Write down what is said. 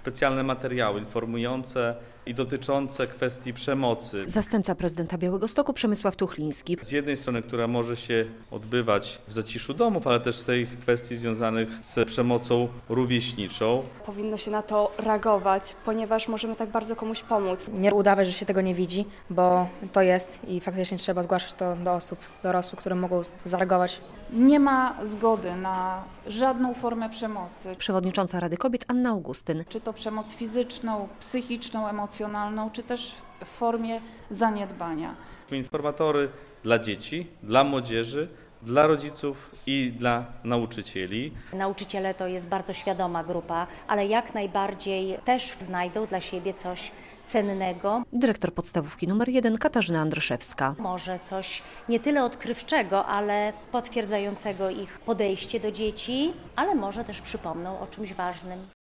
specjalne materiały informujące i dotyczące kwestii przemocy. Zastępca prezydenta Białegostoku Przemysław Tuchliński. Z jednej strony, która może się odbywać w zaciszu domów, ale też z tych kwestii związanych z przemocą rówieśniczą. Powinno się na to reagować, ponieważ możemy tak bardzo komuś pomóc. Nie udawać, że się tego nie widzi, bo to jest i faktycznie trzeba zgłaszać to do osób dorosłych, które mogą zareagować. Nie ma zgody na żadną formę przemocy. Przewodnicząca Rady Kobiet Anna Augustyn. Czy to przemoc fizyczną, psychiczną, emocjonalną, czy też w formie zaniedbania. Informatory dla dzieci, dla młodzieży, dla rodziców i dla nauczycieli. Nauczyciele to jest bardzo świadoma grupa, ale jak najbardziej też znajdą dla siebie coś cennego. Dyrektor podstawówki nr 1 Katarzyna Andryszewska. Może coś nie tyle odkrywczego, ale potwierdzającego ich podejście do dzieci, ale może też przypomną o czymś ważnym.